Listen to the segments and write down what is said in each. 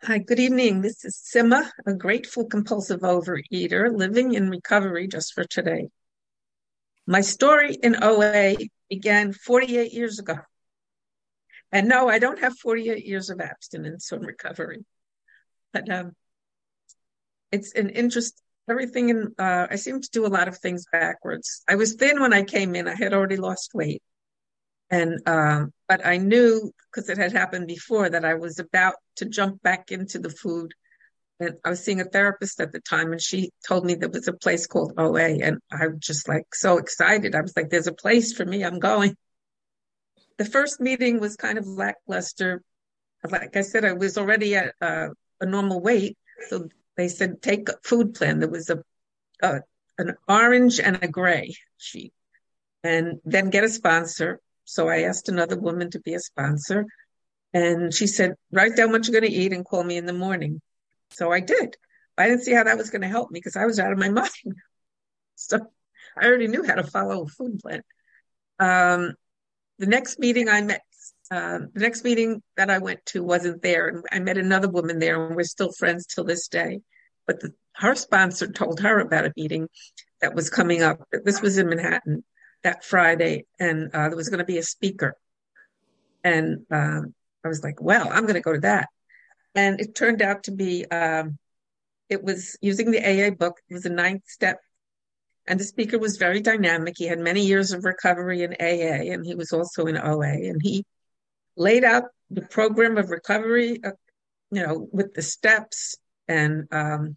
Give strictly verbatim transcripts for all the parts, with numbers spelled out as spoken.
Hi, good evening. This is Sima, a grateful compulsive overeater living in recovery just for today. My story in O A began forty-eight years ago. And no, I don't have forty-eight years of abstinence or recovery, but um, it's an interest. Everything in, uh, I seem to do a lot of things backwards. I was thin when I came in. I had already lost weight. And, um, but I knew because it had happened before that I was about to jump back into the food. And I was seeing a therapist at the time, and she told me there was a place called O A, and I was just like so excited. I was like, "There's a place for me. I'm going." The first meeting was kind of lackluster. Like I said, I was already at uh, a normal weight, so they said take a food plan. There was a, a an orange and a gray sheet, and then get a sponsor. So I asked another woman to be a sponsor, and she said, "Write down what you're going to eat and call me in the morning." So I did. I didn't see how that was going to help me because I was out of my mind. So I already knew how to follow a food plan. Um, the next meeting I met, uh, the next meeting that I went to wasn't there. And I met another woman there, and we're still friends till this day. But the, her sponsor told her about a meeting that was coming up. This was in Manhattan that Friday, and uh, there was going to be a speaker. And um, I was like, well, I'm going to go to that. And it turned out to be um, it was using the A A book. It was a ninth step. And the speaker was very dynamic. He had many years of recovery in A A, and he was also in O A. And he laid out the program of recovery, uh, you know, with the steps and um,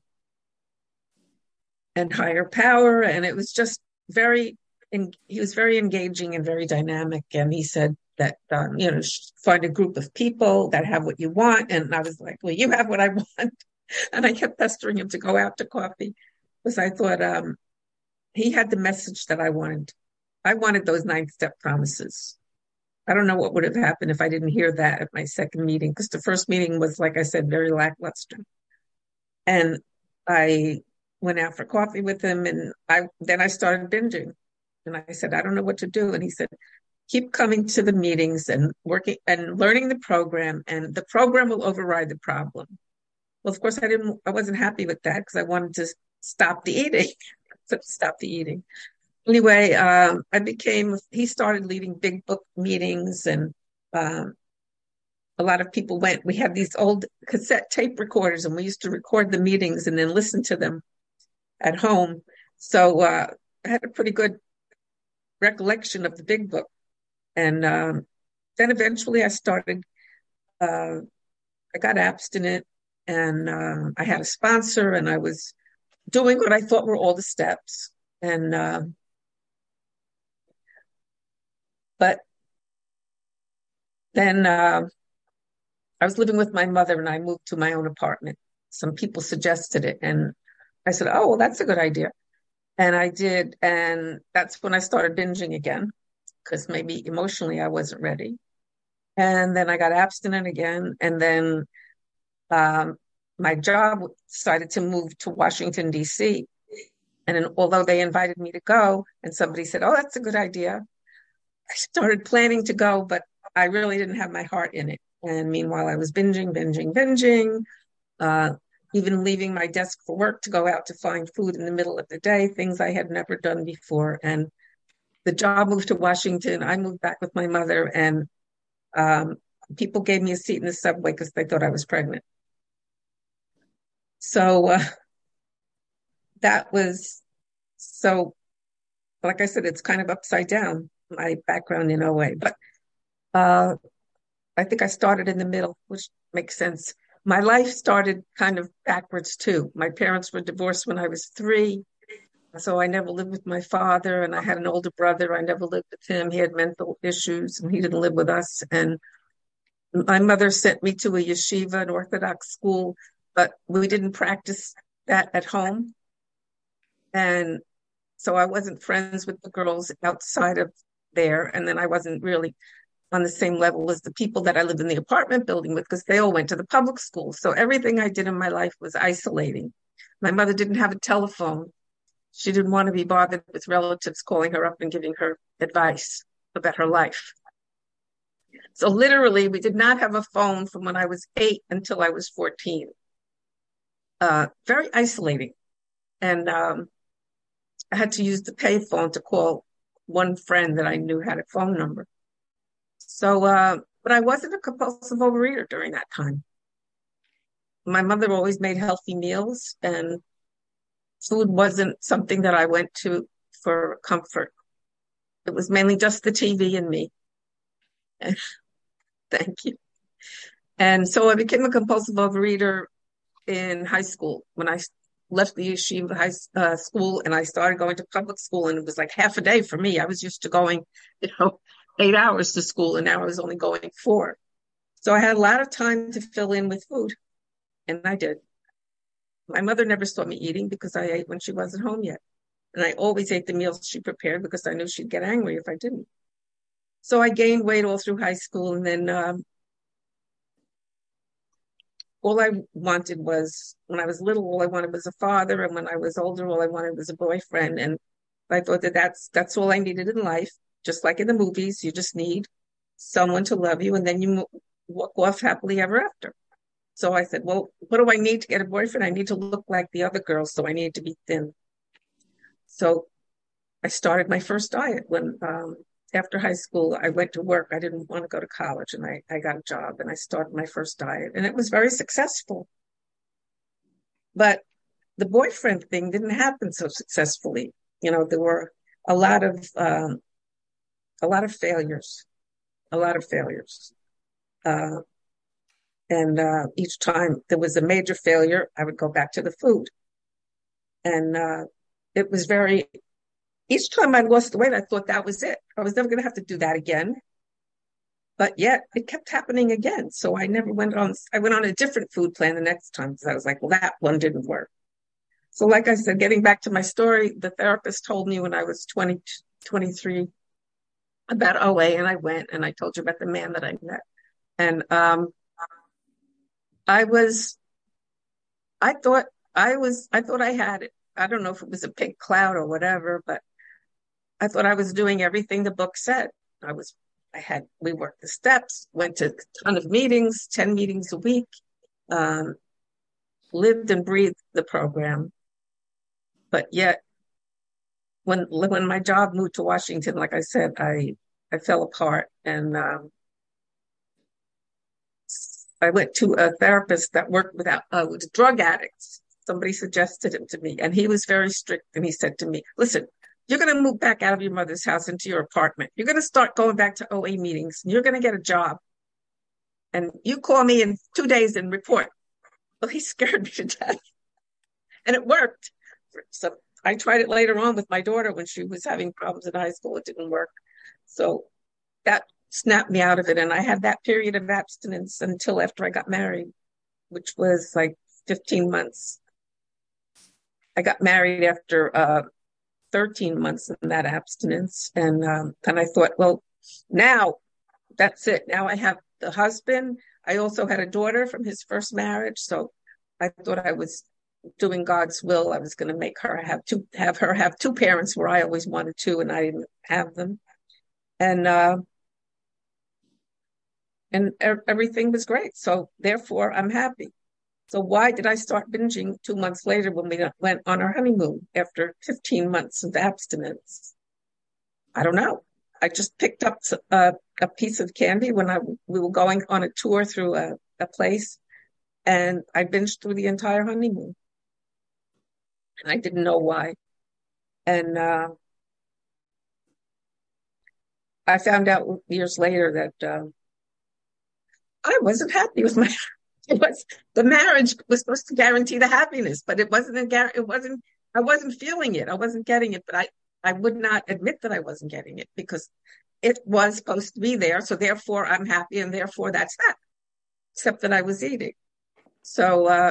and higher power. And it was just very, he was very engaging and very dynamic. And he said that, um, you know, find a group of people that have what you want. And I was like, well, you have what I want. And I kept pestering him to go out to coffee because I thought um, he had the message that I wanted. I wanted those nine step promises. I don't know what would have happened if I didn't hear that at my second meeting, because the first meeting was, like I said, very lackluster. And I went out for coffee with him, and I then I started binging. And I said, I don't know what to do. And he said, keep coming to the meetings and working and learning the program, and the program will override the problem. Well, of course, I didn't, I wasn't happy with that because I wanted to stop the eating, so stop the eating. Anyway, um, I became, he started leading big book meetings, and um, a lot of people went. We had these old cassette tape recorders, and we used to record the meetings and then listen to them at home. So uh, I had a pretty good recollection of the big book. And um, then eventually I started, uh, I got abstinent, and uh, I had a sponsor, and I was doing what I thought were all the steps. And, uh, but then uh, I was living with my mother, and I moved to my own apartment. Some people suggested it, and I said, oh, well, that's a good idea. And I did. And that's when I started binging again, because maybe emotionally I wasn't ready. And then I got abstinent again. And then um, my job decided to move to Washington, D C. And then, although they invited me to go, and somebody said, oh, that's a good idea, I started planning to go, but I really didn't have my heart in it. And meanwhile, I was binging, binging, binging, uh, even leaving my desk for work to go out to find food in the middle of the day, things I had never done before. And the job moved to Washington. I moved back with my mother, and um, people gave me a seat in the subway because they thought I was pregnant. So uh, that was, so like I said, it's kind of upside down, my background in O A. But uh, I think I started in the middle, which makes sense. My life started kind of backwards too. My parents were divorced when I was three. So I never lived with my father, and I had an older brother. I never lived with him. He had mental issues, and he didn't live with us. And my mother sent me to a yeshiva, an Orthodox school, but we didn't practice that at home. And so I wasn't friends with the girls outside of there. And then I wasn't really on the same level as the people that I lived in the apartment building with, because they all went to the public school. So everything I did in my life was isolating. My mother didn't have a telephone. She didn't want to be bothered with relatives calling her up and giving her advice about her life. So literally, we did not have a phone from when I was eight until I was fourteen. Uh, very isolating. And um, I had to use the payphone to call one friend that I knew had a phone number. So, uh, but I wasn't a compulsive overeater during that time. My mother always made healthy meals, and food wasn't something that I went to for comfort. It was mainly just the T V and me. Thank you. And so I became a compulsive overeater in high school when I left the yeshiva high uh, school and I started going to public school, and it was like half a day for me. I was used to going, you know, eight hours to school, and now I was only going four. So I had a lot of time to fill in with food, and I did. My mother never saw me eating because I ate when she wasn't home yet. And I always ate the meals she prepared because I knew she'd get angry if I didn't. So I gained weight all through high school, and then um, all I wanted was, when I was little, all I wanted was a father. And when I was older, all I wanted was a boyfriend. And I thought that that's, that's all I needed in life. Just like in the movies, you just need someone to love you, and then you walk off happily ever after. So I said, well, what do I need to get a boyfriend? I need to look like the other girls, so I need to be thin. So I started my first diet when, um, after high school, I went to work. I didn't want to go to college, and I, I got a job, and I started my first diet, and it was very successful. But the boyfriend thing didn't happen so successfully. You know, there were a lot of, um, a lot of failures, a lot of failures. Uh, and uh, each time there was a major failure, I would go back to the food. And uh, it was very, each time I lost the weight, I thought that was it. I was never going to have to do that again. But yet it kept happening again. So I never went on, I went on a different food plan the next time because I was like, well, that one didn't work. So like I said, getting back to my story, the therapist told me when I was twenty, twenty-three about O A, and I went, and I told you about the man that I met. And um, I was, I thought I was, I thought I had it. I don't know if it was a pink cloud or whatever, but I thought I was doing everything the book said. I was, I had, we worked the steps, went to a ton of meetings, ten meetings a week, um, lived and breathed the program. But yet, when when my job moved to Washington, like I said, I I fell apart, and um, I went to a therapist that worked without uh, with drug addicts. Somebody suggested him to me, and he was very strict. And he said to me, "Listen, you're going to move back out of your mother's house into your apartment. You're going to start going back to O A meetings. And you're going to get a job, and you call me in two days and report." Well, he scared me to death, and it worked. So I tried it later on with my daughter when she was having problems in high school. It didn't work. So that snapped me out of it. And I had that period of abstinence until after I got married, which was like fifteen months. I got married after uh, thirteen months in that abstinence. And um, and I thought, well, now that's it. Now I have the husband. I also had a daughter from his first marriage. So I thought I was doing God's will. I was going to make her have two, have her have two parents where I always wanted to, and I didn't have them. And, uh, and er- everything was great. So therefore I'm happy. So why did I start binging two months later when we went on our honeymoon after fifteen months of abstinence? I don't know. I just picked up a, a piece of candy when I, we were going on a tour through a, a place, and I binged through the entire honeymoon. And I didn't know why. And uh, I found out years later that uh, I wasn't happy with my. It was the marriage was supposed to guarantee the happiness, but it wasn't a gar- It wasn't. I wasn't feeling it. I wasn't getting it. But I, I would not admit that I wasn't getting it because it was supposed to be there. So therefore, I'm happy, and therefore that's that. Except that I was eating. So uh,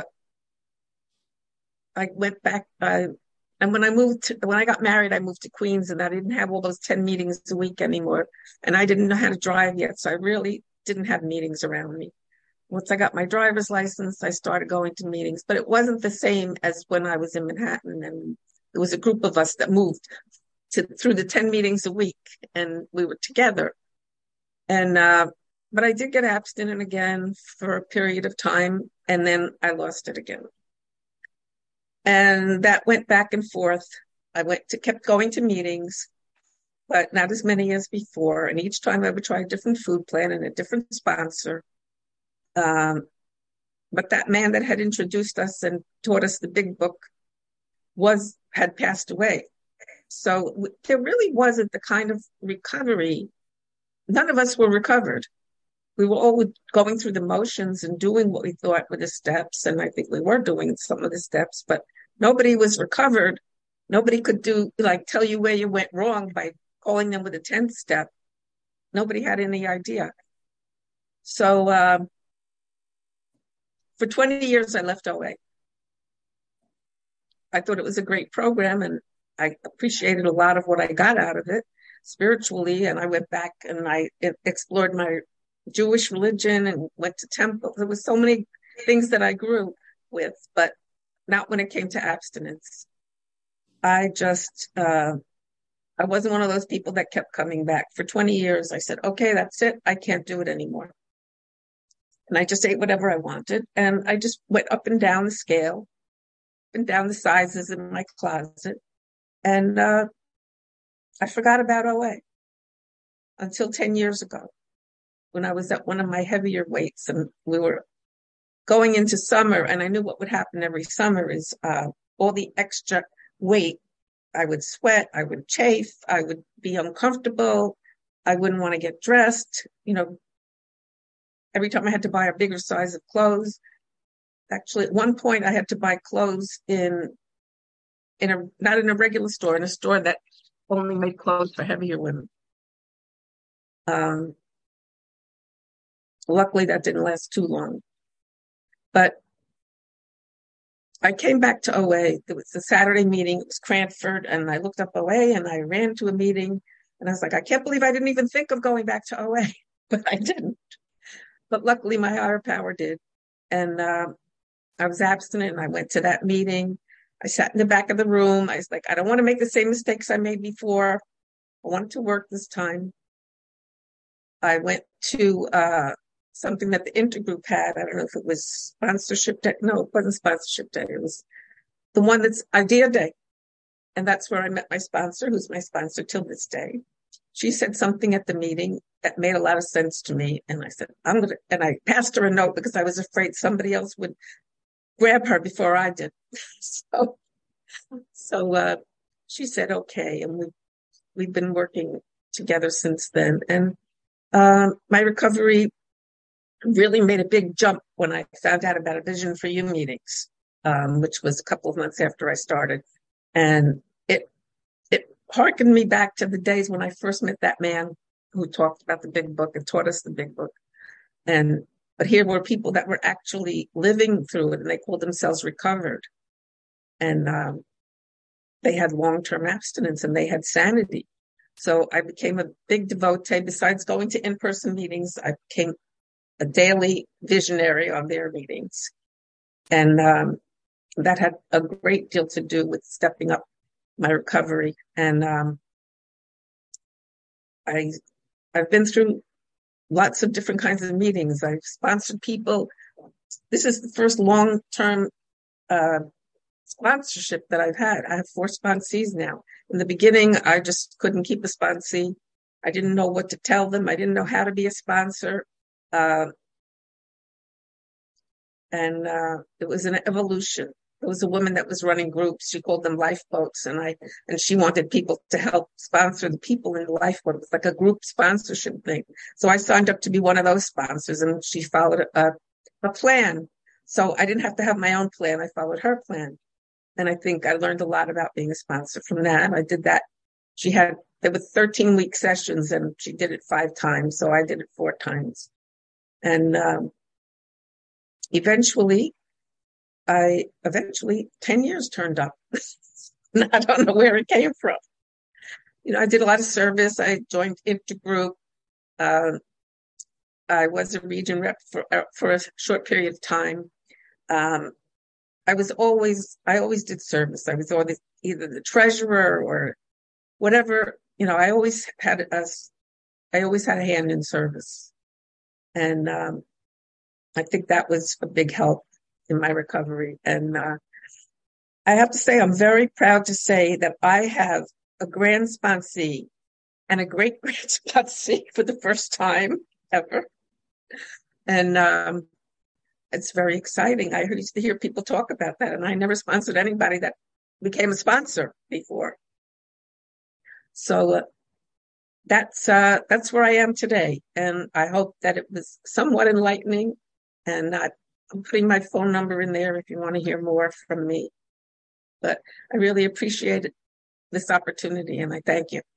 I went back. Uh, And when I moved, to, when I got married, I moved to Queens, and I didn't have all those ten meetings a week anymore. And I didn't know how to drive yet. So I really didn't have meetings around me. Once I got my driver's license, I started going to meetings, but it wasn't the same as when I was in Manhattan. And there was a group of us that moved to through the ten meetings a week, and we were together. And, uh, but I did get abstinent again for a period of time, and then I lost it again. And that went back and forth. I went to kept going to meetings, but not as many as before. And each time I would try a different food plan and a different sponsor. Um, but that man that had introduced us and taught us the big book was had passed away. So there really wasn't the kind of recovery. None of us were recovered. We were all going through the motions and doing what we thought were the steps. And I think we were doing some of the steps, but nobody was recovered. Nobody could do, like, tell you where you went wrong by calling them with a tenth step. Nobody had any idea. So um, for twenty years, I left O A. I thought it was a great program, and I appreciated a lot of what I got out of it spiritually. And I went back and I explored my Jewish religion and went to temples. There was so many things that I grew with, but not when it came to abstinence. I just, uh, I wasn't one of those people that kept coming back. For twenty years, I said, okay, that's it. I can't do it anymore. And I just ate whatever I wanted. And I just went up and down the scale, up and down the sizes in my closet. And uh, I forgot about O A until ten years ago, when I was at one of my heavier weights and we were going into summer, and I knew what would happen every summer is uh, all the extra weight. I would sweat, I would chafe, I would be uncomfortable, I wouldn't want to get dressed. You know, every time I had to buy a bigger size of clothes. Actually, at one point I had to buy clothes in, in a, not in a regular store, in a store that only made clothes for heavier women. Um, luckily that didn't last too long. But I came back to O A. It was a Saturday meeting. It was Cranford, and I looked up O A and I ran to a meeting, and I was like, I can't believe I didn't even think of going back to O A, but I didn't. But luckily my higher power did. And uh, I was abstinent, and I went to that meeting. I sat in the back of the room. I was like, I don't want to make the same mistakes I made before. I wanted to work this time. I went to uh, something that the intergroup had. I don't know if it was sponsorship day. No, it wasn't sponsorship day. It was the one that's Idea Day. And that's where I met my sponsor, who's my sponsor till this day. She said something at the meeting that made a lot of sense to me. And I said, I'm going to, and I passed her a note because I was afraid somebody else would grab her before I did. so, so, uh, she said, okay. And we, we've been working together since then. And, um, my recovery really made a big jump when I found out about a Vision for You meetings, um, which was a couple of months after I started. And it, it harkened me back to the days when I first met that man who talked about the big book and taught us the big book. And, but here were people that were actually living through it, and they called themselves recovered. And, um, they had long-term abstinence and they had sanity. So I became a big devotee. Besides going to in-person meetings, I became a daily visionary on their meetings. And um, that had a great deal to do with stepping up my recovery. And um, I, I've been through lots of different kinds of meetings. I've sponsored people. This is the first long-term uh, sponsorship that I've had. I have four sponsees now. In the beginning, I just couldn't keep a sponsee. I didn't know what to tell them. I didn't know how to be a sponsor. Uh, and uh, it was an evolution. There was a woman that was running groups. She called them lifeboats, and I and she wanted people to help sponsor the people in the lifeboat. It was like a group sponsorship thing. So I signed up to be one of those sponsors, and she followed a, a plan. So I didn't have to have my own plan. I followed her plan. And I think I learned a lot about being a sponsor from that. I did that. She had, there were thirteen week sessions, and she did it five times. So I did it four times. And um, eventually, I, eventually ten years turned up. I don't know where it came from. You know, I did a lot of service. I joined Intergroup. Uh, I was a region rep for, uh, for a short period of time. Um, I was always, I always did service. I was always either the treasurer or whatever, you know, I always had us, I always had a hand in service. And um, I think that was a big help in my recovery. And uh, I have to say, I'm very proud to say that I have a grand sponsee and a great grand sponsee for the first time ever. And um, it's very exciting. I used to hear people talk about that, and I never sponsored anybody that became a sponsor before. So uh, that's uh, that's where I am today, and I hope that it was somewhat enlightening. And uh, I'm putting my phone number in there if you want to hear more from me. But I really appreciate this opportunity, and I thank you.